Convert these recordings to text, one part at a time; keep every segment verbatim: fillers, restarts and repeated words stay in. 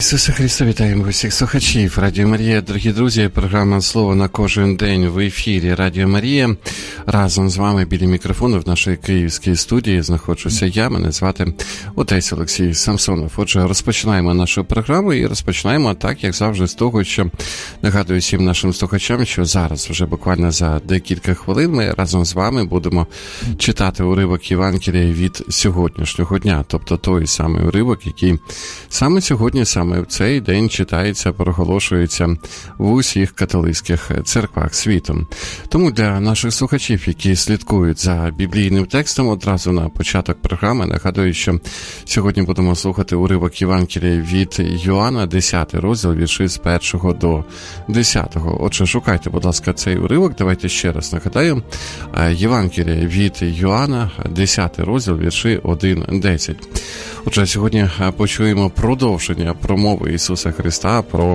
Ісусе Христе, вітаємо усіх слухачів Радіо Марія. Дорогі друзі, програма «Слово на кожен день» в ефірі Радіо Марія. Разом з вами біля мікрофону в нашій київській студії знаходжуся я, мене звати отець Олексій Самсонов. Отже, розпочинаємо нашу програму і розпочинаємо так, як завжди, з того, що нагадую всім нашим слухачам, що зараз вже буквально за декілька хвилин ми разом з вами будемо читати уривок Євангелія від сьогоднішнього дня, тобто той самий уривок, який саме сьогодні, саме в цей день читається, проголошується в усіх католицьких церквах світу. Тому для наших слухачів, які слідкують за біблійним текстом, одразу на початок програми нагадую, що сьогодні будемо слухати уривок Євангелія від Йоанна, десятий розділ, вірші з першого до десятого. Отже, шукайте, будь ласка, цей уривок. Давайте ще раз нагадаю. Євангелія від Йоанна, десятий розділ, вірші один десять. Отже, сьогодні почуємо продовження промови Ісуса Христа про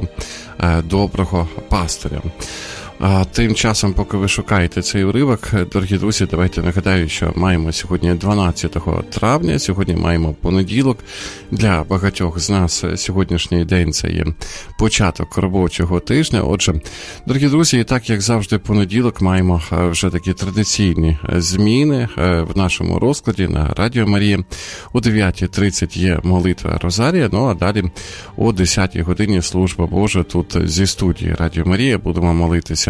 доброго пастиря. А тим часом, поки ви шукаєте цей уривок, дорогі друзі, давайте нагадаю, що маємо сьогодні дванадцятого травня, сьогодні маємо понеділок. Для багатьох з нас сьогоднішній день – це є початок робочого тижня. Отже, дорогі друзі, і так, як завжди, понеділок маємо вже такі традиційні зміни в нашому розкладі на Радіо Марія. О дев'ятій тридцять є молитва Розарія, ну а далі о десятій годині служба Божа тут зі студії Радіо Марія. Будемо молитися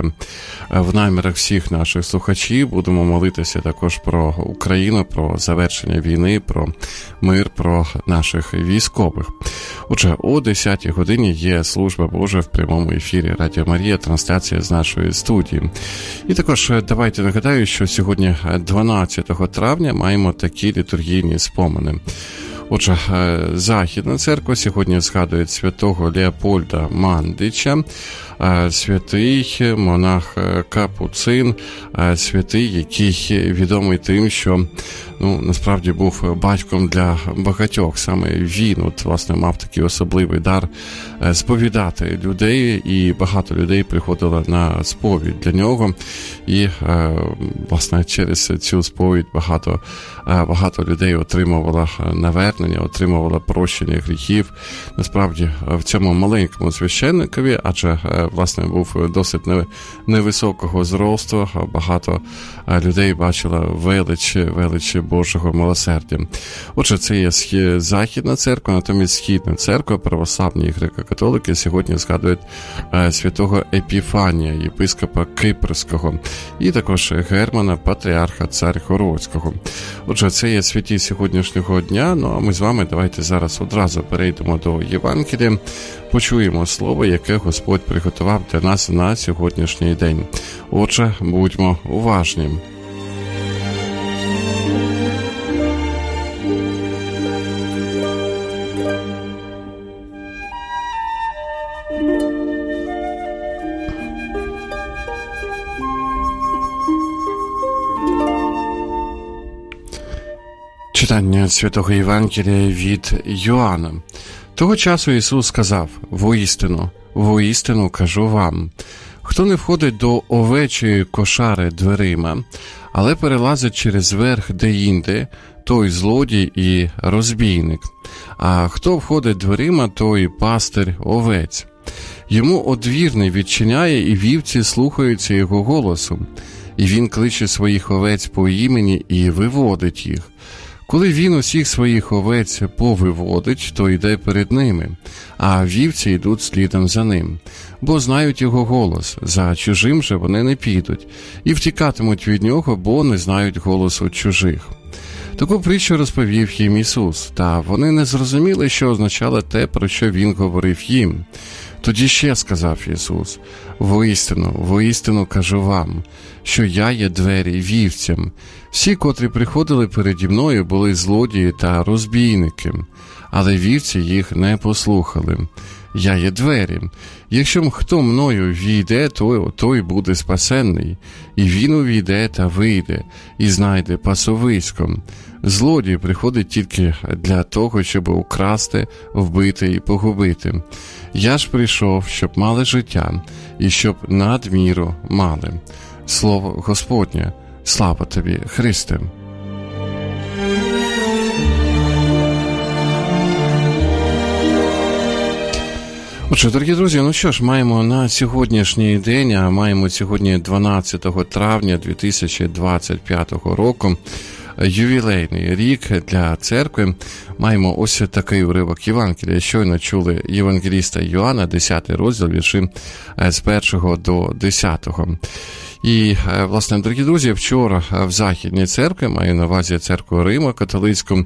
в намірах всіх наших слухачів, будемо молитися також про Україну, про завершення війни, про мир, про наших військових. Отже, о десятій годині є служба Божа в прямому ефірі Радіо Марія, трансляція з нашої студії. І також давайте нагадаю, що сьогодні дванадцятого травня маємо такі літургійні спомини. Отже, Західна церква сьогодні згадує святого Леопольда Мандича, святий монах Капуцин, святий, який відомий тим, що ну, насправді був батьком для багатьох. Саме він, от, власне, мав такий особливий дар сповідати людей, і багато людей приходило на сповідь для нього. І, власне, через цю сповідь багато, багато людей отримувало навернення, отримувало прощення гріхів. Насправді, в цьому маленькому священникові, адже, власне, був досить невисокого зросту, багато людей бачило велич, велич Божого милосердя. Отже, це є Західна церква, натомість Східна церква, православні і греко-католики сьогодні згадують святого Епіфанія, єпископа Кипрського, і також Германа, патріарха Царьгородського. Отже, це є святі сьогоднішнього дня, ну а ми з вами давайте зараз одразу перейдемо до Євангелія, почуємо слово, яке Господь приготував для нас на сьогоднішній день. Отже, будьмо уважні. Читання Святого Євангелія від Йоанна. Того часу Ісус сказав: «Воістину, воістину кажу вам, хто не входить до овечої кошари дверима, але перелазить через верх деінде, той злодій і розбійник. А хто входить дверима, той пастир овець. Йому одвірний відчиняє, і вівці слухаються його голосу. І він кличе своїх овець по імені і виводить їх. Коли він усіх своїх овець повиводить, то йде перед ними, а вівці йдуть слідом за ним, бо знають його голос, за чужим же вони не підуть, і втікатимуть від нього, бо не знають голосу чужих». Таку притчу розповів їм Ісус, та вони не зрозуміли, що означало те, про що Він говорив їм. Тоді ще сказав Ісус: «Воістину, воістину кажу вам, що я є двері вівцям. Всі, котрі приходили переді мною, були злодії та розбійники, але вівці їх не послухали. Я є двері. Якщо хто мною війде, то той буде спасенний, і він увійде та вийде, і знайде пасовисько. Злодій приходить тільки для того, щоб украсти, вбити і погубити. Я ж прийшов, щоб мали життя, і щоб надміру мали». Слово Господнє. Слава тобі, Христе! Отже, дорогі друзі, ну що ж, маємо на сьогоднішній день, а маємо сьогодні дванадцятого травня дві тисячі двадцять п'ятого року, ювілейний рік для церкви. Маємо ось такий уривок Євангелія. Щойно чули євангеліста Йоанна, десятий розділ, вірші з першого до десятого. І, власне, дорогі друзі, вчора в Західній церкві, маю на увазі церкву Рима католицьку,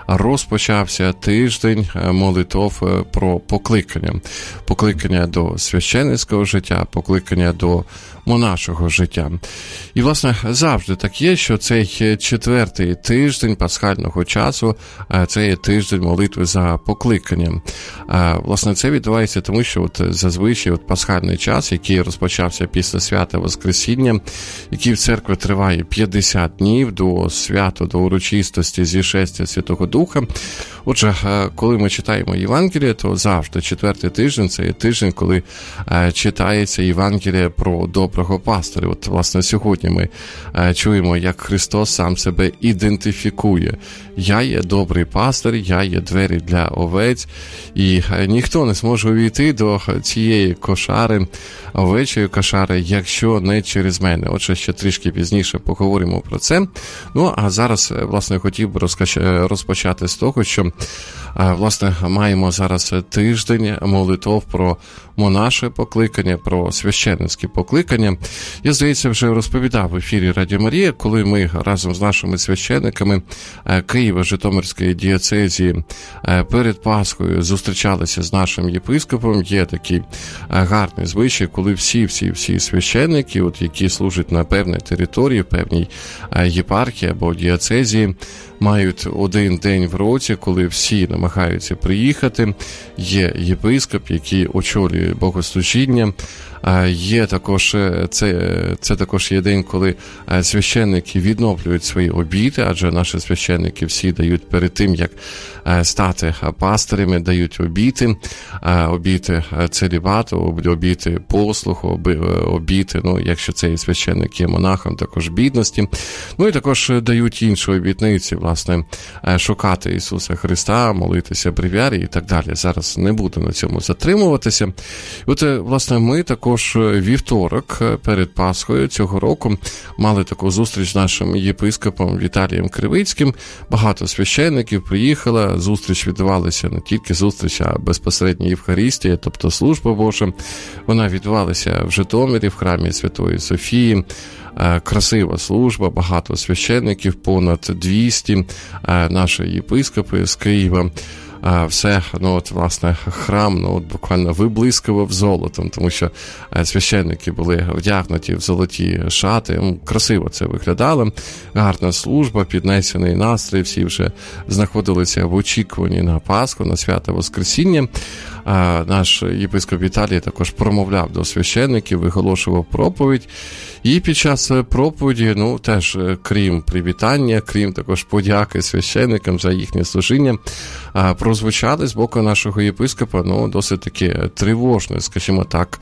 розпочався тиждень молитов про покликання. Покликання до священницького життя, покликання до монашого життя. І, власне, завжди так є, що цей четвертий тиждень пасхального часу, це є тиждень молитви за покликання. Власне, це відбувається тому, що от зазвичай от пасхальний час, який розпочався після свята Воскресіння, який в церкві триває п'ятдесят днів до свято, до урочистості зішестя Святого Духа. Отже, коли ми читаємо Євангеліє, то завжди четвертий тиждень – це є тиждень, коли читається Євангеліє про доброго пастиря. От, власне, сьогодні ми чуємо, як Христос сам себе ідентифікує. Я є добрий пастир, я є двері для овець, і ніхто не зможе увійти до цієї кошари, овечої кошари, якщо не через мене. Отже, ще трішки пізніше поговоримо про це. Ну, а зараз, власне, хотів би розпочати з того, що, власне, маємо зараз тиждень молитов про монаше покликання, про священницьке покликання. Я, здається, вже розповідав в ефірі Радіо Марія, коли ми разом з нашими священниками Києво-Житомирської дієцезії перед Пасхою зустрічалися з нашим єпископом. Є такий гарний звичай, коли всі-всі-всі священники, от, які служать на певній території, певній єпархії або дієцезії, мають один день в році, коли всі намагаються приїхати. Є єпископ, який очолює богослужіння. Є також, це, це також є день, коли священники відновлюють свої обіти, адже наші священники всі дають перед тим, як стати пастирями, дають обіти, обіти целібату, обіти послуху, обіти, ну, якщо цей священник є монахом, також бідності. Ну і також дають інші обітниці, власне, шукати Ісуса Христа, молитися бревіарі і так далі. Зараз не буду на цьому затримуватися. От, власне, ми також Також вівторок перед Пасхою цього року мали таку зустріч з нашим єпископом Віталієм Кривицьким. Багато священників приїхало, зустріч відбувалася не тільки зустріч, а безпосередньо Євхаристія, тобто служба Божа. Вона відбувалася в Житомирі, в храмі Святої Софії. Красива служба, багато священників, понад двісті, наші єпископи з Києва. Все, ну от, власне, храм, ну от, буквально виблискував золотом, тому що священники були вдягнуті в золоті шати. Ну, красиво це виглядало. Гарна служба, піднесений настрій, всі вже знаходилися в очікуванні на Пасху, на свято Воскресіння. А наш єпископ Віталій також промовляв до священників, виголошував проповідь. І під час проповіді, ну, теж, крім привітання, крім також подяки священникам за їхнє служіння, прозвучали з боку нашого єпископа, ну, досить таки тривожні, скажімо так,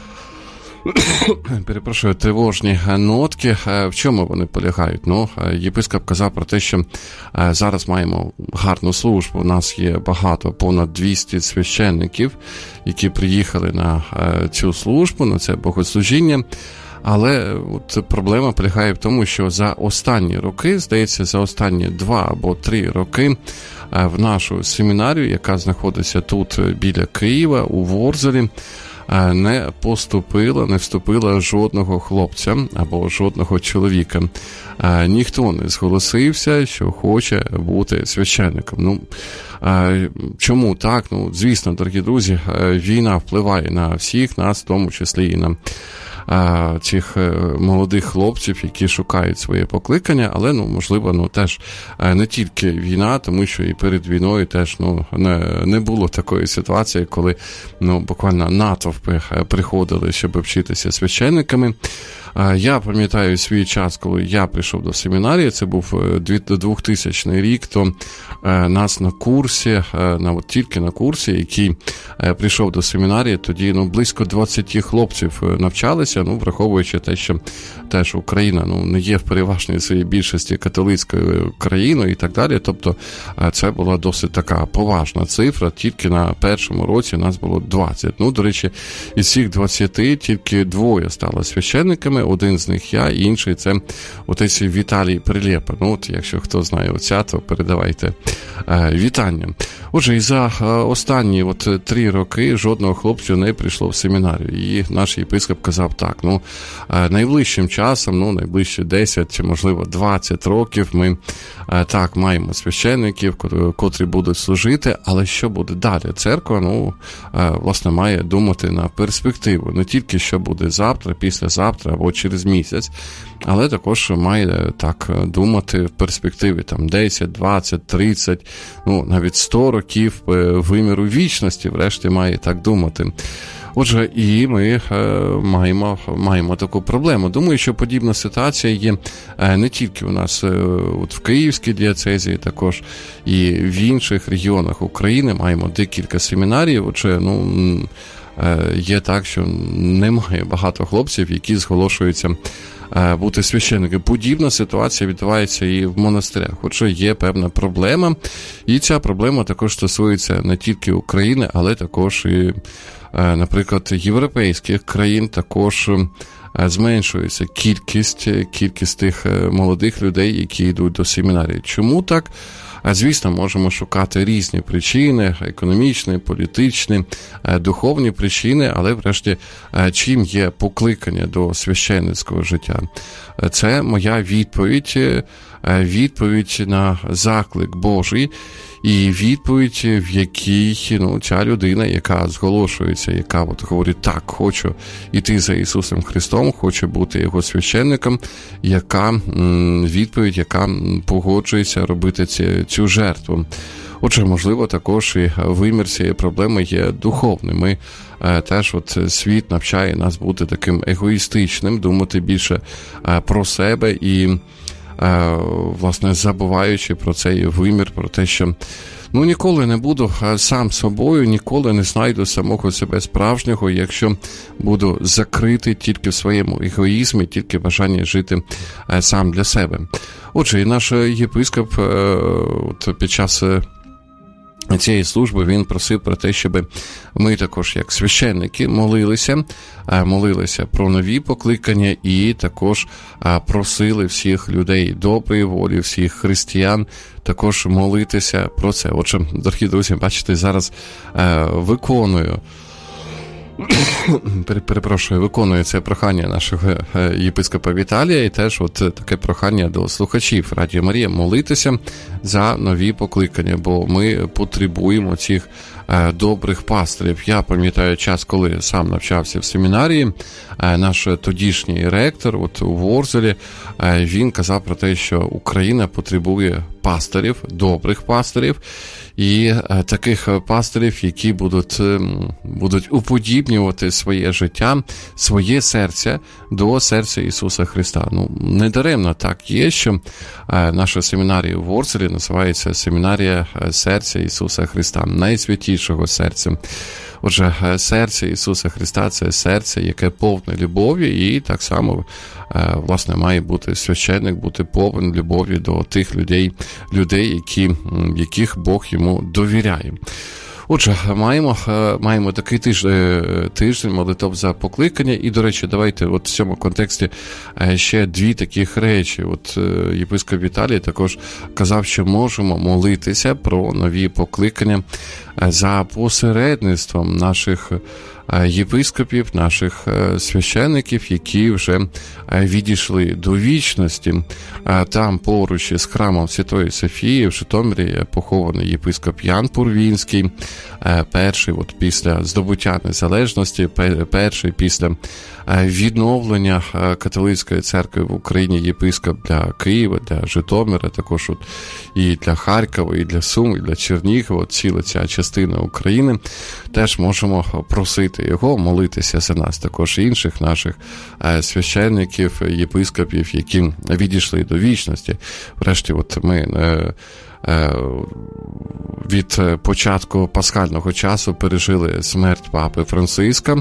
перепрошую, тривожні нотки. В чому вони полягають? Ну, єпископ казав про те, що зараз маємо гарну службу. У нас є багато, понад двісті священників, які приїхали на цю службу, на це богослужіння. Але от проблема полягає в тому, що за останні роки, здається, за останні два або три роки в нашу семінарію, яка знаходиться тут біля Києва, у Ворзелі, не поступило, не вступило жодного хлопця або жодного чоловіка. Ніхто не зголосився, що хоче бути священником. Ну, чому так? Ну, звісно, дорогі друзі, війна впливає на всіх нас, в тому числі і на цих молодих хлопців, які шукають своє покликання, але, ну, можливо, ну, теж не тільки війна, тому що і перед війною теж, ну, не, не було такої ситуації, коли, ну, буквально натовпи приходили, щоб вчитися священниками. Я пам'ятаю свій час, коли я прийшов до семінарії, це був двохтисячний рік, то нас на курсі, на, от тільки на курсі, який прийшов до семінарії, тоді ну, близько двадцять хлопців навчалися, ну, враховуючи те, що теж Україна ну, не є в переважній своїй більшості католицькою країною і так далі, тобто це була досить така поважна цифра, тільки на першому році нас було двадцять. Ну, до речі, із цих двадцяти тільки двоє стали священниками, один з них я, інший це отець Віталій Прилєпа. Ну, от, якщо хто знає отця, то передавайте е, вітання. Отже, і за е, останні от три роки жодного хлопця не прийшло в семінарію. І наш єпископ казав так, ну, е, найближчим часом, ну, найближче десять чи, можливо, двадцять років ми е, так маємо священників, котрі будуть служити, але що буде далі? Церква, ну, е, власне, має думати на перспективу. Не тільки, що буде завтра, післязавтра або через місяць, але також має так думати в перспективі там десять, двадцять, тридцять, ну, навіть сто років виміру вічності, врешті, має так думати. Отже, і ми е, маємо, маємо таку проблему. Думаю, що подібна ситуація є е, не тільки у нас е, от в Київській дієцезії, також і в інших регіонах України. Маємо декілька семінарів. Отже, ну, е, є так, що немає багато хлопців, які зголошуються е, бути священниками. Подібна ситуація відбувається і в монастирях. Отже, є певна проблема. І ця проблема також стосується не тільки України, але також і наприклад, європейських країн. Також зменшується кількість, кількість тих молодих людей, які йдуть до семінарії. Чому так? Звісно, можемо шукати різні причини, економічні, політичні, духовні причини, але врешті, чим є покликання до священницького життя? Це моя відповідь, відповідь на заклик Божий, і відповідь, в якій ну, ця людина, яка зголошується, яка от говорить, так, хочу йти за Ісусом Христом, хочу бути Його священником, яка відповідь, яка погоджується робити цю, цю жертву. Отже, можливо, також і вимір цієї проблеми є духовним. Ми теж от світ навчає нас бути таким егоїстичним, думати більше про себе і власне, забуваючи про цей вимір, про те, що ну, ніколи не буду сам собою, ніколи не знайду самого себе справжнього, якщо буду закритий тільки в своєму егоїзмі, тільки бажанні жити сам для себе. Отже, і наш єпископ от під час цієї служби він просив про те, щоб ми також, як священники, молилися, молилися про нові покликання і також просили всіх людей доброї волі, всіх християн також молитися про це. Отже, дорогі друзі, бачите, зараз виконую перепрошую, виконує це прохання нашого єпископа Віталія, і теж от таке прохання до слухачів Радіо Марія молитися за нові покликання, бо ми потребуємо цих добрих пастирів. Я пам'ятаю час, коли сам навчався в семінарії, наш тодішній ректор от у Ворзелі, він казав про те, що Україна потребує пастирів, добрих пастирів, і таких пастирів, які будуть, будуть уподібнювати своє життя, своє серце до серця Ісуса Христа. Ну, недаремно так є, що наша семінарія у Ворзелі називається семінарія серця Ісуса Христа, найсвятішого серця. Отже, серце Ісуса Христа – це серце, яке повне любові, і так само, власне, має бути священник, бути повен любові до тих людей, людей, які, яких Бог йому довіряє. Отже, маємо, маємо такий тиждень, тиждень молитов за покликання. І, до речі, давайте от в цьому контексті ще дві таких речі. От єпископ Віталій також казав, що можемо молитися про нові покликання за посередництвом наших єпископів, наших священиків, які вже відійшли до вічності. Там поруч із храмом Святої Софії в Житомирі похований єпископ Ян Пурвінський. перший от після здобуття незалежності, перший після відновлення католицької церкви в Україні єпископ для Києва, для Житомира, також от і для Харкова, і для Сум, і для Чернігова, от ціла ця частина України. Теж можемо просити його молитися за нас, також інших наших священників, єпископів, які відійшли до вічності. Врешті, от ми від початку пасхального часу пережили смерть папи Франциска,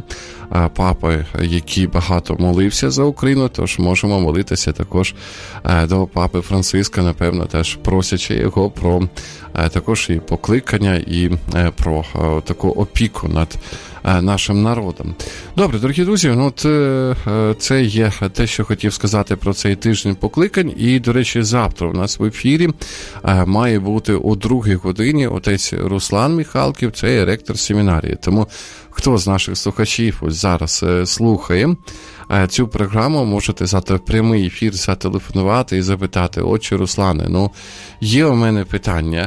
папи, який багато молився за Україну, тож можемо молитися також до папи Франциска, напевно, теж просячи його про також і покликання, і про таку опіку над нашим народом. Добре, дорогі друзі, ну от це є те, що хотів сказати про цей тиждень покликань. І, до речі, завтра у нас в ефірі має бути о другій годині отець Руслан Міхалків, це є ректор семінарії. Тому хто з наших слухачів ось зараз слухає цю програму, можете завтра в прямий ефір зателефонувати і запитати: отче Руслане, ну, є у мене питання,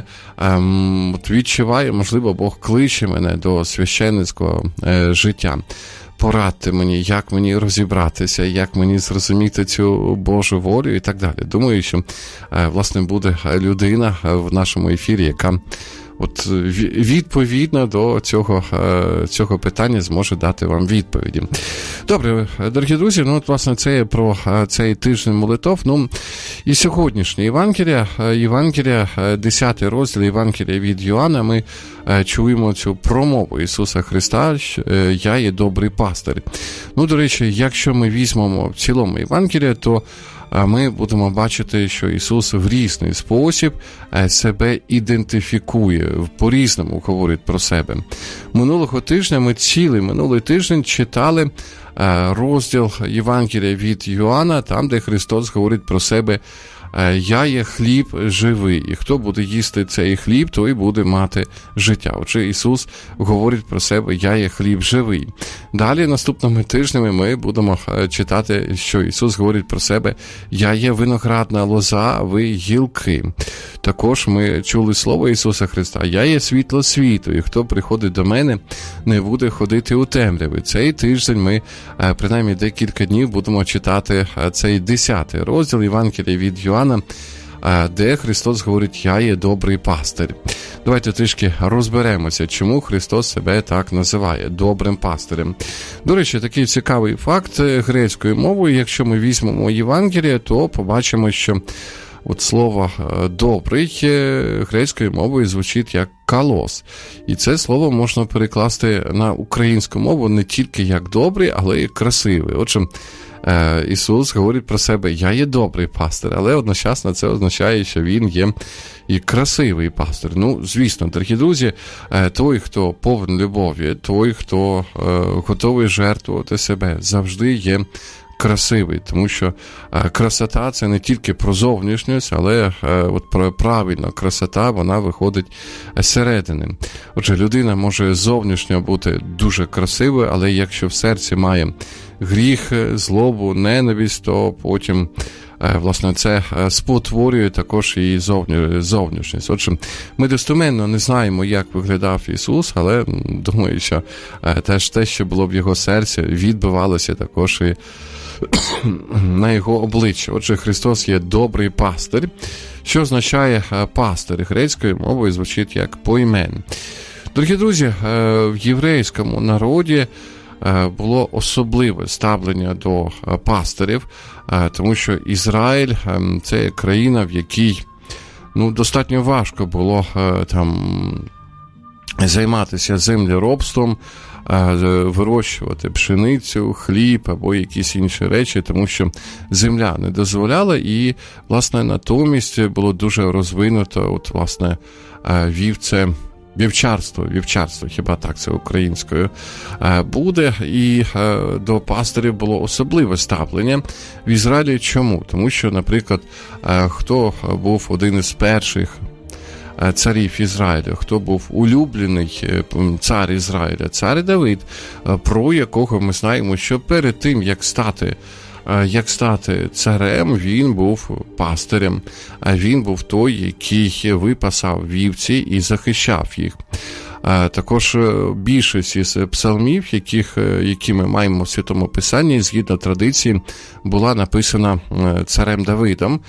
ем, от відчуваю, можливо, Бог кличе мене до священницького е, життя. Порадьте мені, як мені розібратися, як мені зрозуміти цю Божу волю і так далі. Думаю, що, е, власне, буде людина в нашому ефірі, яка от відповідно до цього, цього питання зможе дати вам відповіді. Добре, дорогі друзі, ну от, власне, це про цей тиждень молитов. Ну, і сьогоднішнє Євангелія, Євангелія, десятий розділ Євангелія від Йоанна, ми чуємо цю промову Ісуса Христа, що «Я є добрий пастир». Ну, до речі, якщо ми візьмемо в цілому Євангелія, то ми будемо бачити, що Ісус в різний спосіб себе ідентифікує, по-різному говорить про себе. Минулого тижня ми цілий минулий тиждень читали розділ Євангелія від Йоанна, там, де Христос говорить про себе: «Я є хліб живий, і хто буде їсти цей хліб, той буде мати життя». Отже, Ісус говорить про себе: «Я є хліб живий». Далі, наступними тижнями, ми будемо читати, що Ісус говорить про себе: «Я є виноградна лоза, а ви гілки». Також ми чули слово Ісуса Христа: «Я є світло світу, і хто приходить до мене, не буде ходити у темряві». Цей тиждень ми, принаймні декілька днів, будемо читати цей десятий розділ Євангелія від Йоанна, де Христос говорить: «Я є добрий пастир». Давайте трішки розберемося, чому Христос себе так називає – добрим пастирем. До речі, такий цікавий факт грецькою мовою. Якщо ми візьмемо Євангеліє, то побачимо, що от слово «добрий» грецькою мовою звучить як «калос». І це слово можна перекласти на українську мову не тільки як «добрий», але й «красивий». Отже, Ісус говорить про себе: «Я є добрий пастир», але одночасно це означає, що Він є і красивий пастир. Ну, звісно, дорогі друзі, той, хто повен любові, той, хто готовий жертвувати себе, завжди є красивий, тому що красота – це не тільки про зовнішність, але от про правильна красота, вона виходить зсередини. Отже, людина може зовнішньо бути дуже красивою, але якщо в серці має гріх, злобу, ненависть, то потім, власне, це спотворює також і зовнішність. Отже, ми достеменно не знаємо, як виглядав Ісус, але думаю, що теж те, що було в його серці, відбивалося також і на його обличчя. Отже, Христос є добрий пастир. Що означає пастир? Грецькою мовою звучить як поімен. Дорогі друзі, в єврейському народі було особливе ставлення до пастирів, тому що Ізраїль – це країна, в якій, ну, достатньо важко було там займатися землеробством, вирощувати пшеницю, хліб або якісь інші речі, тому що земля не дозволяла, і, власне, натомість було дуже розвинуто, от, власне, вівце, вівчарство, вівчарство, хіба так це українською буде, і до пастирів було особливе ставлення в Ізраїлі. Чому? Тому що, наприклад, хто був один із перших царів Ізраїля, хто був улюблений цар Ізраїля, цар Давид, про якого ми знаємо, що перед тим, як стати, як стати царем, він був пастирем, а він був той, який випасав вівці і захищав їх. Також більшість із псалмів, яких, які ми маємо в Святому Писанні, згідно традиції, була написана царем Давидом.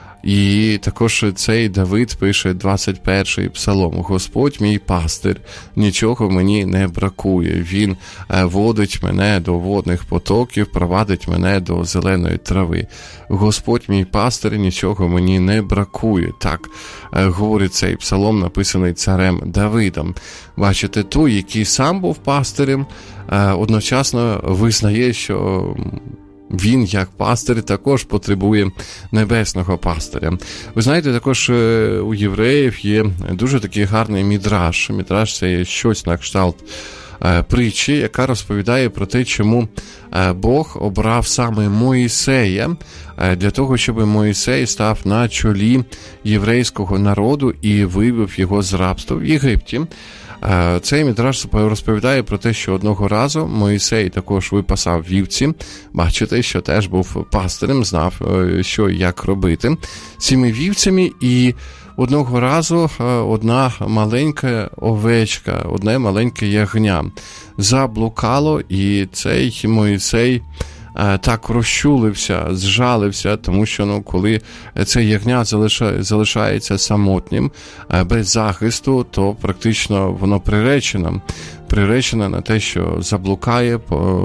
І також цей Давид пише двадцять перший псалом. «Господь мій пастир, нічого мені не бракує. Він водить мене до водних потоків, провадить мене до зеленої трави. Господь мій пастир, нічого мені не бракує». Так говорить цей псалом, написаний царем Давидом. Бачите, той, який сам був пастирем, одночасно визнає, що він, як пастир, також потребує небесного пастиря. Ви знаєте, також у євреїв є дуже такий гарний мідраш. Мідраш – це є щось на кшталт притчі, яка розповідає про те, чому Бог обрав саме Моїсея для того, щоб Моїсей став на чолі єврейського народу і вивів його з рабства в Єгипті. Цей мідраш розповідає про те, що одного разу Моїсей також випасав вівці, бачите, що теж був пастирем, знав, що і як робити цими вівцями, і одного разу одна маленька овечка, одне маленьке ягня заблукало, і цей Моїсей так розчулився, зжалився, тому що, ну, коли це ягня залишає, залишається самотнім, без захисту, то практично воно приречено. Приречено на те, що заблукає,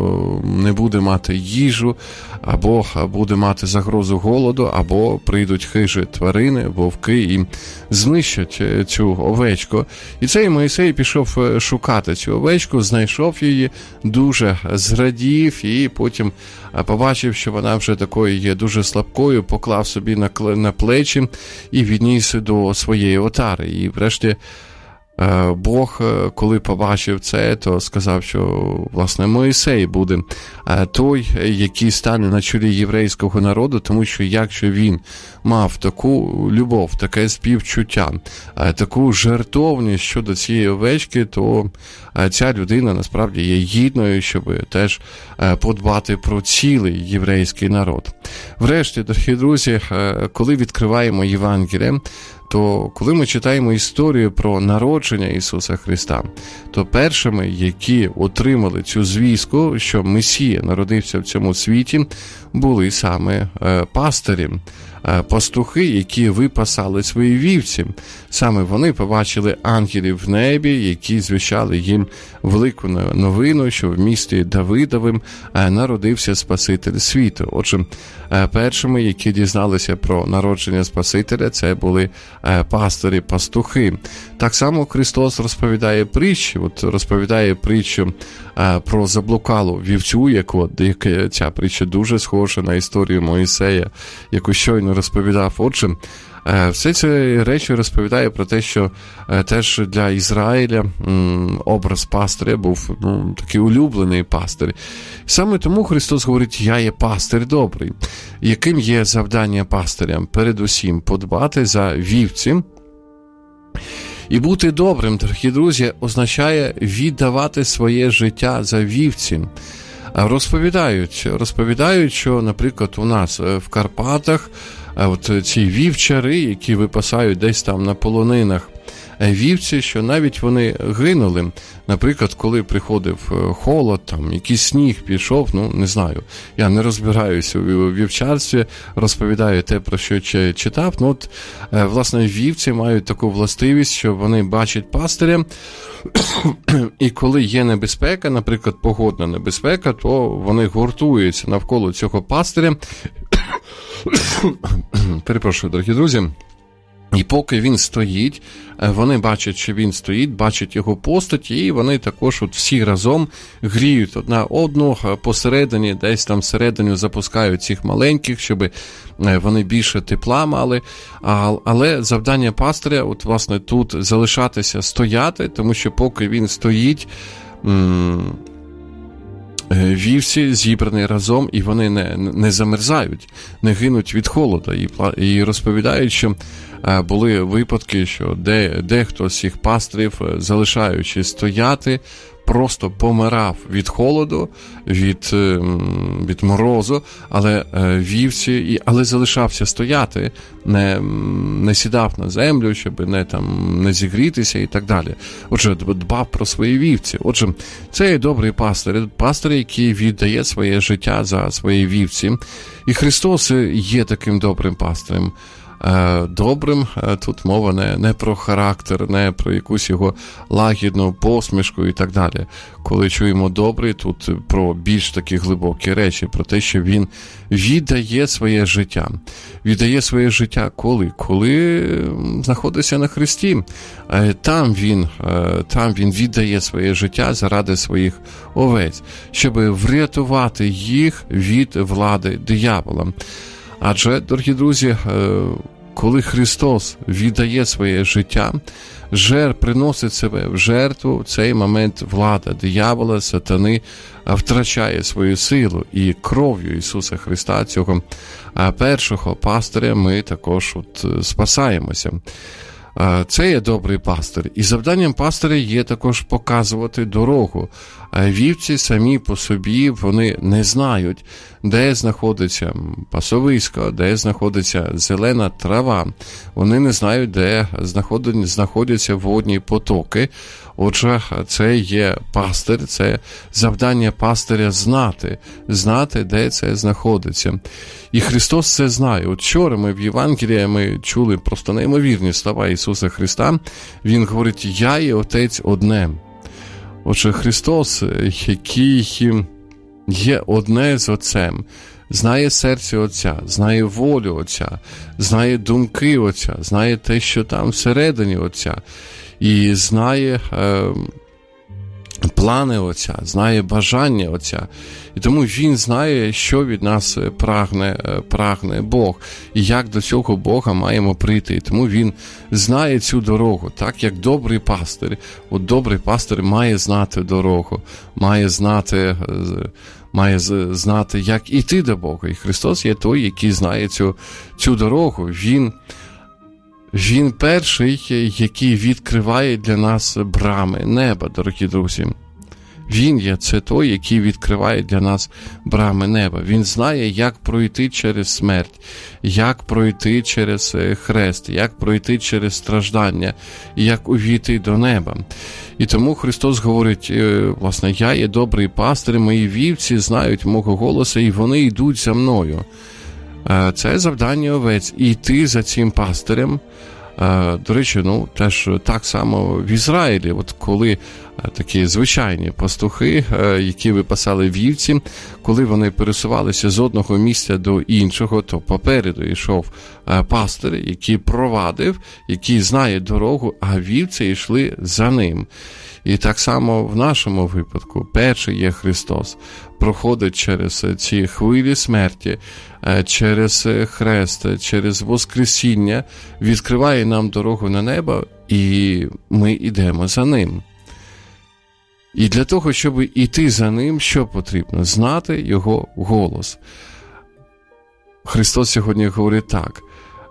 не буде мати їжу, або буде мати загрозу голоду, або прийдуть хижі тварини, вовки і знищать цю овечку. І цей Моїсей пішов шукати цю овечку, знайшов її, дуже зрадів, і потім побачив, що вона вже такою є дуже слабкою, поклав собі на плечі і відніс до своєї отари. І врешті Бог, коли побачив це, то сказав, що, власне, Моїсей буде той, який стане на чолі єврейського народу, тому що якщо він мав таку любов, таке співчуття, таку жертовність щодо цієї овечки, то ця людина насправді є гідною, щоб теж подбати про цілий єврейський народ. Врешті, дорогі друзі, коли відкриваємо Євангеліє, то коли ми читаємо історію про народження Ісуса Христа, то першими, які отримали цю звістку, що Месія народився в цьому світі, були саме пастирі, пастухи, які випасали свої вівці. Саме вони побачили ангелів в небі, які звіщали їм велику новину, що в місті Давидовим народився Спаситель світу. Отже, першими, які дізналися про народження Спасителя, це були пастирі-пастухи. Так само Христос розповідає притчі, от розповідає притчу про заблукалу вівцю, яку ця притча дуже схожа на історію Моїсея, яку щойно розповідав. Отже, все ці речі розповідає про те, що теж для Ізраїля образ пастиря був, ну, такий улюблений пастир. Саме тому Христос говорить: «Я є пастир добрий». Яким є завдання пастиря? Передусім подбати за вівці. І бути добрим, дорогі друзі, означає віддавати своє життя за вівці. Розповідають, розповідають, що, наприклад, у нас в Карпатах от ці вівчари, які випасають десь там на полонинах вівці, що навіть вони гинули. Наприклад, коли приходив холод, там якийсь сніг пішов, ну, не знаю, я не розбираюся у вівчарстві, розповідаю те, про що читав. Ну, от, власне, вівці мають таку властивість, що вони бачать пастиря, і коли є небезпека, наприклад, погодна небезпека, то вони гуртуються навколо цього пастиря. Перепрошую, дорогі друзі. І поки він стоїть, вони бачать, що він стоїть, бачать його постать, і вони також от всі разом гріють одна одну, посередині, десь там всередину запускають цих маленьких, щоб вони більше тепла мали. Але завдання пастиря, от, власне, тут залишатися стояти, тому що поки він стоїть, вівці зібрані разом, і вони не, не замерзають, не гинуть від холоду. І, і розповідають, що були випадки, що де, дехто з цих пастрів, залишаючи стояти, просто помирав від холоду, від, від морозу, але вівці, але залишався стояти, не, не сідав на землю, щоб не, там, не зігрітися і так далі. Отже, дбав про свої вівці. Отже, це є добрий пастир, пастир, який віддає своє життя за свої вівці. І Христос є таким добрим пастирем. Добрим, тут мова не, не про характер, не про якусь його лагідну посмішку і так далі. Коли чуємо добрий, тут про більш такі глибокі речі, про те, що він віддає своє життя. Віддає своє життя коли? Коли знаходиться на хресті. Там він, там він віддає своє життя заради своїх овець, щоб врятувати їх від влади диявола. Адже, дорогі друзі, коли Христос віддає своє життя, жертв приносить себе в жертву, в цей момент влада диявола, сатани втрачає свою силу. І кров'ю Ісуса Христа, цього першого пастиря, ми також от спасаємося. Це є добрий пастир. І завданням пастиря є також показувати дорогу. Вівці самі по собі, вони не знають, де знаходиться пасовисько, де знаходиться зелена трава. Вони не знають, де знаходяться водні потоки. Отже, це є пастир, це завдання пастиря знати, знати, де це знаходиться. І Христос це знає. От вчора ми в Євангелії ми чули просто неймовірні слова Ісуса Христа. Він говорить: «Я і Отець одне». Отже, Христос, який є одне з Отцем, знає серце Отця, знає волю Отця, знає думки Отця, знає те, що там всередині Отця, і знає е, плани Отця, знає бажання Отця. І тому Він знає, що від нас прагне, прагне Бог, і як до цього Бога маємо прийти. І тому Він знає цю дорогу, так як добрий пастир. От добрий пастир має знати дорогу, має знати, має знати, як іти до Бога. І Христос є той, який знає цю, цю дорогу. Він Він перший, який відкриває для нас брами неба, дорогі друзі. Він є це той, який відкриває для нас брами неба. Він знає, як пройти через смерть, як пройти через хрест, як пройти через страждання, і як увійти до неба. І тому Христос говорить, власне, я є добрий пастир, мої вівці знають мого голосу, і вони йдуть за мною. Це завдання овець – йти за цим пастирем. До речі, ну, теж так само в Ізраїлі, от коли такі звичайні пастухи, які випасали вівці, коли вони пересувалися з одного місця до іншого, то попереду йшов пастир, який провадив, який знає дорогу, а вівці йшли за ним. І так само в нашому випадку перший є Христос, проходить через ці хвилі смерті, через хрест, через воскресіння, відкриває нам дорогу на небо, і ми йдемо за ним. І для того, щоб йти за ним, що потрібно? Знати його голос. Христос сьогодні говорить так: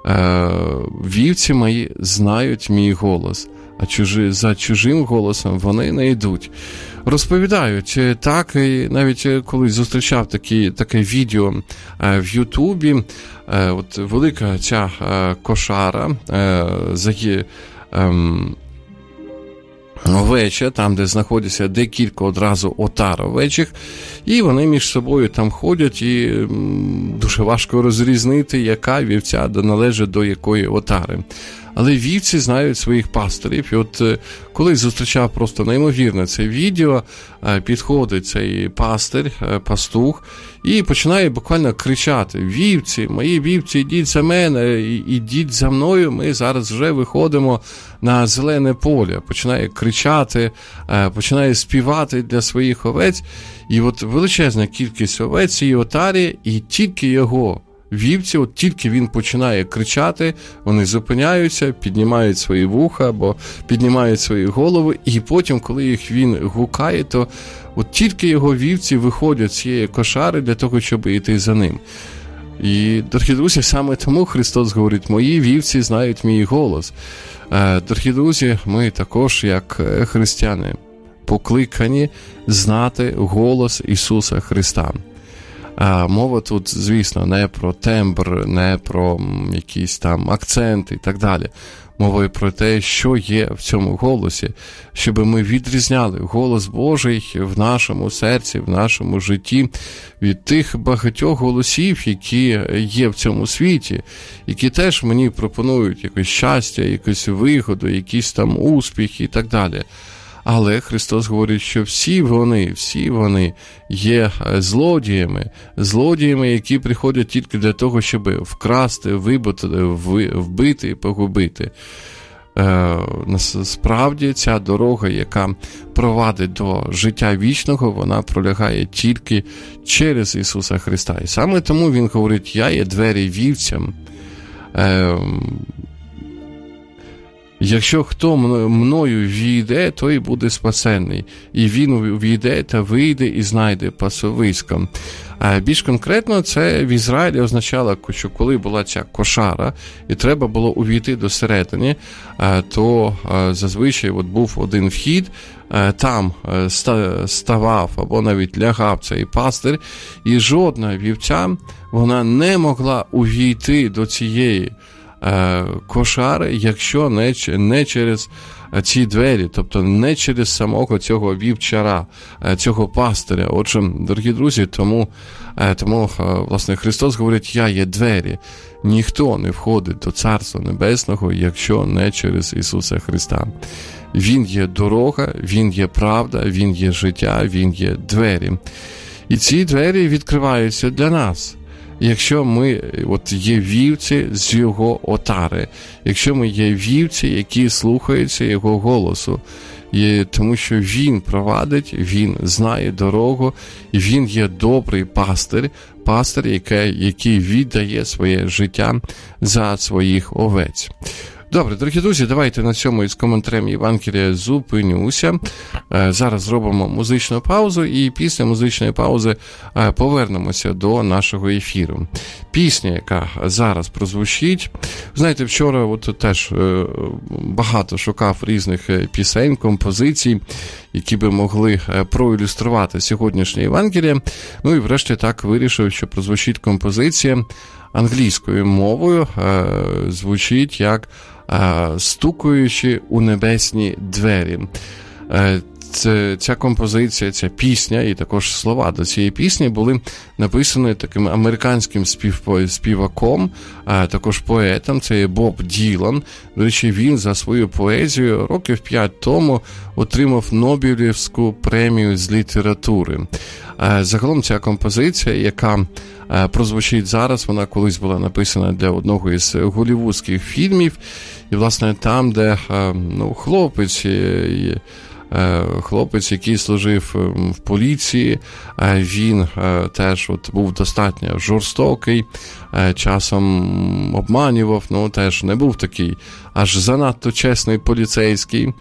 вівці мої знають мій голос, а чужі, за чужим голосом вони не йдуть. Розповідають так, і навіть коли зустрічав такі, таке відео в Ютубі, от велика ця кошара, овеча, там, де знаходяться декілька одразу отар овечих, і вони між собою там ходять, і дуже важко розрізнити, яка вівця належить до якої отари. Але вівці знають своїх пастирів. І от коли зустрічав просто неймовірне це відео, підходить цей пастир, пастух, і починає буквально кричати: вівці, мої вівці, йдіть за мене, йдіть за мною, ми зараз вже виходимо на зелене поле. Починає кричати, починає співати для своїх овець. І от величезна кількість овець цій отарі, і тільки його вівці, от тільки він починає кричати, вони зупиняються, піднімають свої вуха або піднімають свої голови, і потім, коли їх він гукає, то от тільки його вівці виходять з цієї кошари для того, щоб йти за ним. І, дорогі друзі, саме тому Христос говорить: мої вівці знають мій голос. Дорогі друзі, ми також, як християни, покликані знати голос Ісуса Христа. А мова тут, звісно, не про тембр, не про якісь там акценти і так далі. Мова про те, що є в цьому голосі, щоб ми відрізняли голос Божий в нашому серці, в нашому житті від тих багатьох голосів, які є в цьому світі, які теж мені пропонують якесь щастя, якусь вигоду, якісь там успіхи і так далі. Але Христос говорить, що всі вони, всі вони є злодіями, злодіями, які приходять тільки для того, щоб вкрасти, вибити, вбити і погубити. Насправді, ця дорога, яка провадить до життя вічного, вона пролягає тільки через Ісуса Христа. І саме тому Він говорить, я є двері вівцям. Якщо хто мною війде, той буде спасенний. І він війде та вийде і знайде пасовисько. А більш конкретно, це в Ізраїлі означало, що коли була ця кошара, і треба було увійти до середини, то зазвичай от був один вхід, там ставав або навіть лягав цей пастир, і жодна вівця, вона не могла увійти до цієї кошари, якщо не, не через ці двері, тобто не через самого цього вівчара, цього пастиря. Отже, дорогі друзі, тому, тому власне, Христос говорить, я є двері. Ніхто не входить до Царства Небесного, якщо не через Ісуса Христа. Він є дорога, Він є правда, Він є життя, Він є двері. І ці двері відкриваються для нас. Якщо ми от є вівці з його отари, якщо ми є вівці, які слухаються його голосу, і тому що він провадить, він знає дорогу, і він є добрий пастир, пастир, який, який віддає своє життя за своїх овець. Добре, дорогі друзі, давайте на цьому із коментарем Євангелія зупинюся. Зараз зробимо музичну паузу, і після музичної паузи повернемося до нашого ефіру. Пісня, яка зараз прозвучить, знаєте, вчора от теж багато шукав різних пісень, композицій, які би могли проілюструвати сьогоднішнє Євангеліє. Ну і врешті так вирішив, що прозвучить композиція англійською мовою, звучить як «Стукаючи у небесні двері». Це, ця композиція, ця пісня і також слова до цієї пісні були написані таким американським спів, співаком, а також поетом, це є Боб Ділан. До речі, він за свою поезію років п'ять тому отримав Нобелівську премію з літератури. Загалом ця композиція, яка прозвучить зараз, вона колись була написана для одного із голлівудських фільмів, і, власне, там, де ну, хлопець... Хлопець, який служив в поліції, він теж от був достатньо жорстокий, часом обманював, ну теж не був такий аж занадто чесний поліцейський.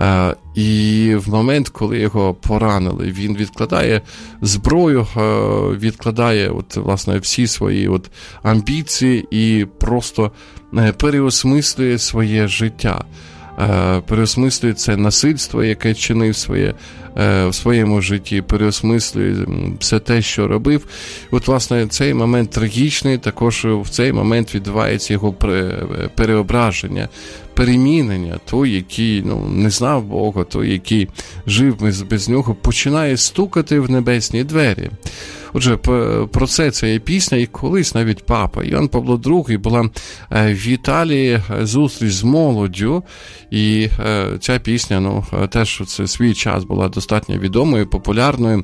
І в момент, коли його поранили, він відкладає зброю, відкладає от, власне, всі свої от амбіції і просто переосмислює своє життя. Переосмислює це насильство, яке чинив своє, в своєму житті, переосмислює все те, що робив. От, власне, цей момент трагічний, також в цей момент відбувається його переображення, перемінення. Той, який ну, не знав Бога, той, який жив без, без нього, починає стукати в небесні двері. Отже, про це це є пісня, і колись навіть папа Іоанн Павло другий була в Італії зустріч з молоддю, і ця пісня, ну, теж це свій час була достатньо відомою, популярною.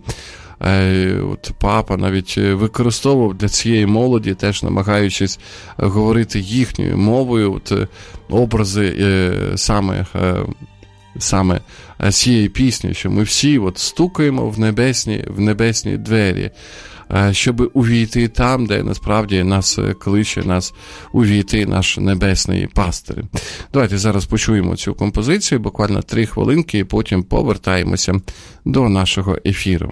От папа навіть використовував для цієї молоді, теж намагаючись говорити їхньою мовою, от образи саме саме цієї пісні, що ми всі от стукаємо в небесні, в небесні двері, щоб увійти там, де насправді нас кличе, нас увійти наш небесний пастир. Давайте зараз почуємо цю композицію, буквально три хвилинки, і потім повертаємося до нашого ефіру.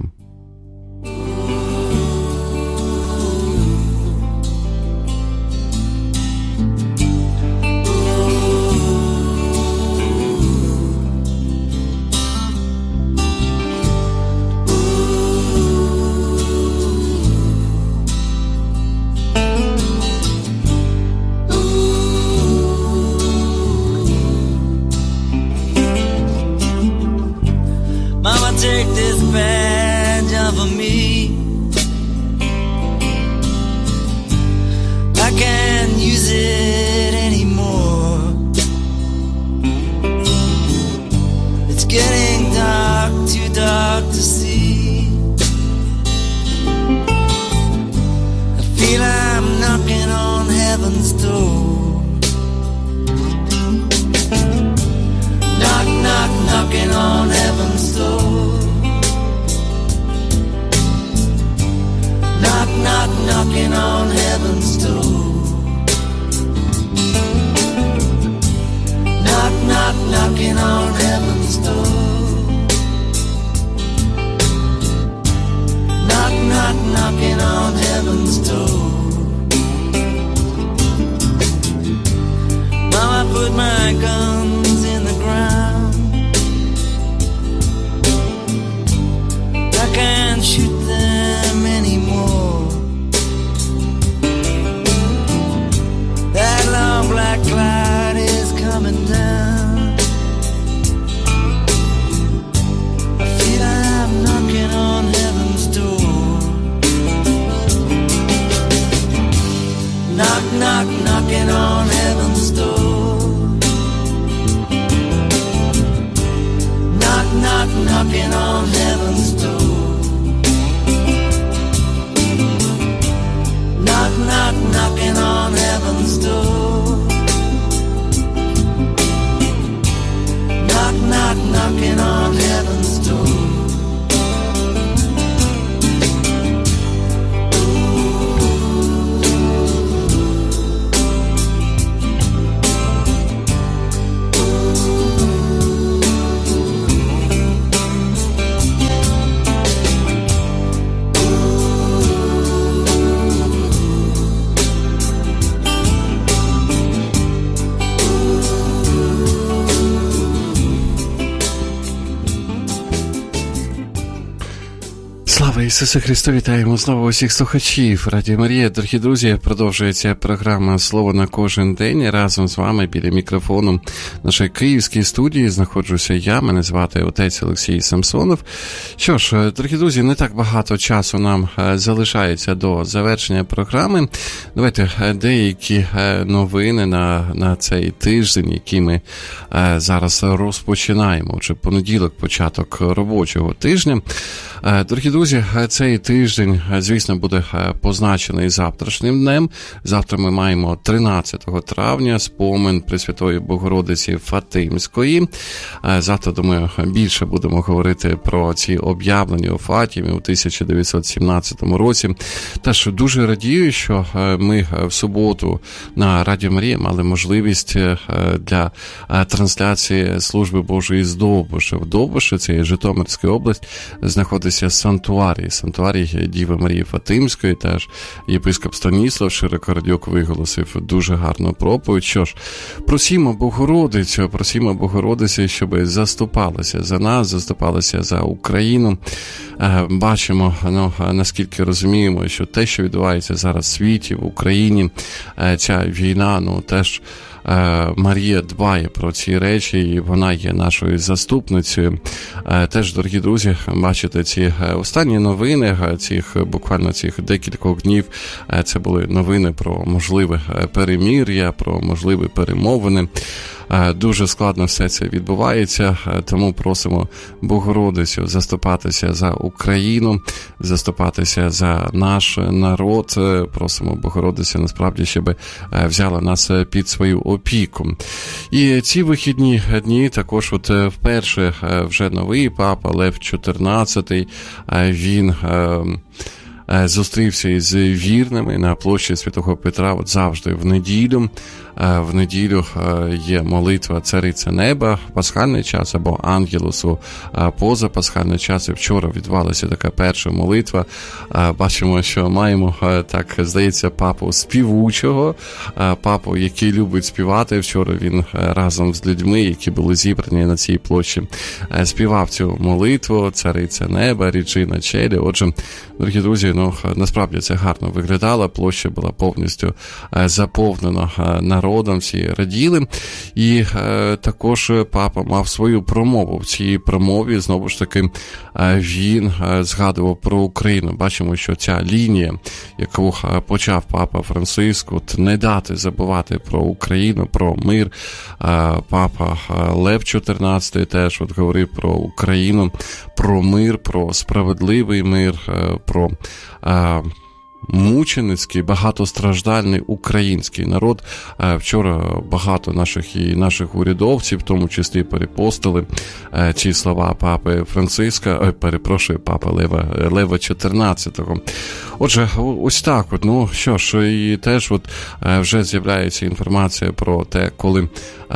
knocking on heaven's door. Knock, knock, knocking on heaven's door. Knock, knock, knocking on heaven's door. Mama put my guns in the ground. I can't shoot them anymore. That long black cloud is coming down. I feel I'm knocking on heaven's door. Knock, knock, knocking on heaven's door. Knock, knock, knocking on heaven's door. Knock, knock, knocking on heaven's door. Knock, knock, knocking on heaven's door. Слава Ісусу Христу, вітаємо знову усіх слухачів Радіо Марія. Дорогі друзі, продовжується програма «Слово на кожен день». Разом з вами біля мікрофону нашої київській студії знаходжуся я, мене звати отець Олексій Самсонов. Що ж, дорогі друзі, не так багато часу нам залишається до завершення програми. Давайте деякі новини на, на цей тиждень, які ми зараз розпочинаємо, чи понеділок, початок робочого тижня. Дорогі друзі, цей тиждень, звісно, буде позначений завтрашнім днем. Завтра ми маємо тринадцятого травня, спомин Пресвятої Богородиці Фатимської. Завтра, думаю, більше будемо говорити про ці об'явлення у Фатімі у тисяча дев'ятсот сімнадцятому році. Теж дуже радію, що ми в суботу на Радіо Марія мали можливість для трансляції служби Божої з Довбуша. В Довбуші, це є Житомирська область, знаходиться Сантуарій, Сантуарій Діви Марії Фатимської, теж єпископ Станіслав Широкородюк виголосив дуже гарну проповідь. Що ж, просімо Богородицю, просімо Богородицю, щоб заступалася за нас, заступалася за Україну. Бачимо, ну, наскільки розуміємо, що те, що відбувається зараз в світі, в Україні, ця війна, ну, теж Марія дбає про ці речі, і вона є нашою заступницею. Теж, дорогі друзі, бачите ці останні новини, цих буквально цих декількох днів, це були новини про можливе перемир'я, про можливі перемовини. Дуже складно все це відбувається, тому просимо Богородицю заступатися за Україну, заступатися за наш народ, просимо Богородицю насправді, щоб взяла нас під свою опіку. І ці вихідні дні також от вперше вже новий папа Лев чотирнадцятий, він зустрівся із вірними на площі Святого Петра, от завжди в неділю. В неділю є молитва Цариця Неба, пасхальний час, або Ангелусу поза пасхальний час. І вчора відбувалася така перша молитва. Бачимо, що маємо, так здається, папу співучого, папу, який любить співати. Вчора він разом з людьми, які були зібрані на цій площі, співав цю молитву Цариця Неба, Ріджина Челі. Отже, дорогі друзі, ну, насправді це гарно виглядало. Площа була повністю заповнена народом, всі раділи. І е, також папа мав свою промову. В цій промові, знову ж таки, е, він е, згадував про Україну. Бачимо, що ця лінія, яку е, почав папа Франциск, от не дати забувати про Україну, про мир. Е, папа Лев чотирнадцятий теж от говорив про Україну, про мир, про справедливий мир, е, про е, мученицький, багатостраждальний український народ. Вчора багато наших і наших урядовців, в тому числі, перепостили ці слова папи Франциска, ой, перепрошую, папи Лева, Лева чотирнадцятого. Отже, ось так от, ну що ж, і теж от вже з'являється інформація про те, коли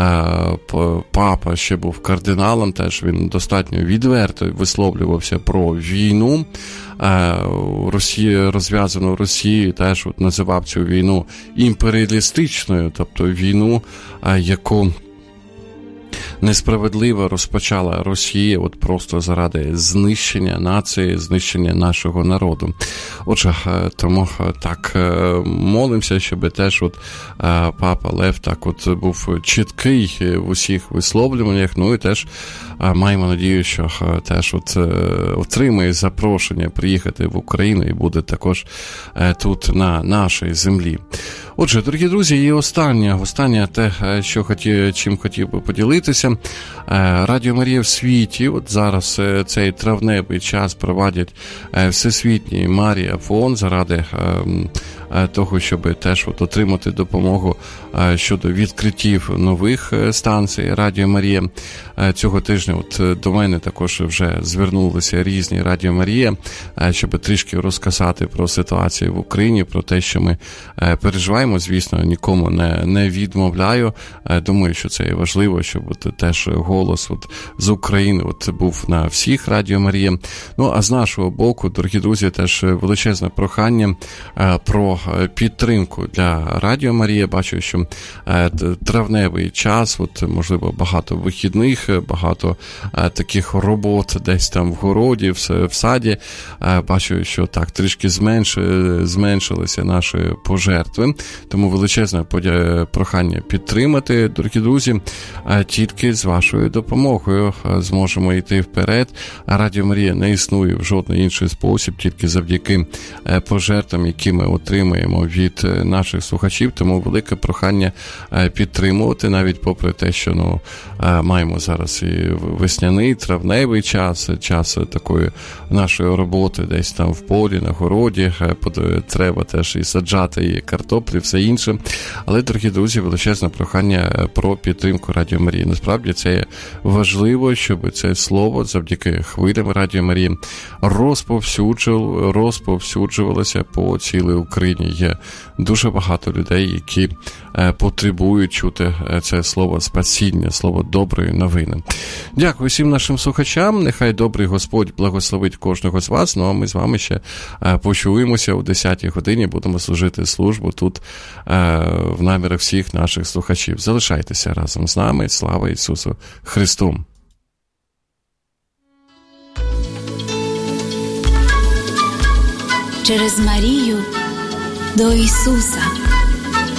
папа ще був кардиналом, теж він достатньо відверто висловлювався про війну, Росія, розв'язану Росією, теж от називав цю війну імперіалістичною, тобто війну, яку несправедливо розпочала Росія от просто заради знищення нації, знищення нашого народу. Отже, тому так молимося, щоб теж от папа Лев так от був чіткий в усіх висловлюваннях, ну і теж маємо надію, що теж от отримає запрошення приїхати в Україну і буде також тут на нашій землі. Отже, дорогі друзі, і останнє, останнє те, що хотів, чим хотів би поділитися. Радіо Марія в світі, от зараз цей травневий час проводять Всесвітній Марія Фонд заради того, щоб теж от отримати допомогу щодо відкриттів нових станцій Радіо Марія. Цього тижня от до мене також вже звернулися різні Радіо Марія, щоб трішки розказати про ситуацію в Україні, про те, що ми переживаємо. Звісно, нікому не, не відмовляю. Думаю, що це важливо, щоб от теж голос от з України от був на всіх Радіо Марія. Ну, а з нашого боку, дорогі друзі, теж величезне прохання про підтримку для Радіо Марія. Бачу, що травневий час, от, можливо, багато вихідних, багато таких робот десь там в городі, в, в саді. Бачу, що так, трішки зменш, зменшилися наші пожертви. Тому величезне прохання підтримати, дорогі друзі. Тільки з вашою допомогою зможемо йти вперед. Радіо Марія не існує в жодний інший спосіб, тільки завдяки пожертвам, які ми отримаємо від наших слухачів. Тому велике прохання підтримувати, навіть попри те, що ну, маємо зараз і весняний, травневий час, час такої нашої роботи десь там в полі, на городі, треба теж і саджати і картоплі, все інше. Але, дорогі друзі, величезне прохання про підтримку Радіо Марії. Насправді це важливо, щоб це слово завдяки хвилям Радіо Марії розповсюджувало, розповсюджувалося по цілій Україні. Є дуже багато людей, які потребують чути це слово спасіння, слово доброї новини. Дякую всім нашим слухачам. Нехай добрий Господь благословить кожного з вас. Ну а ми з вами ще почуємося о десятій годині. Будемо служити службу тут в намірах всіх наших слухачів. Залишайтеся разом з нами. Слава Ісусу Христу! Через Марію до Ісуса.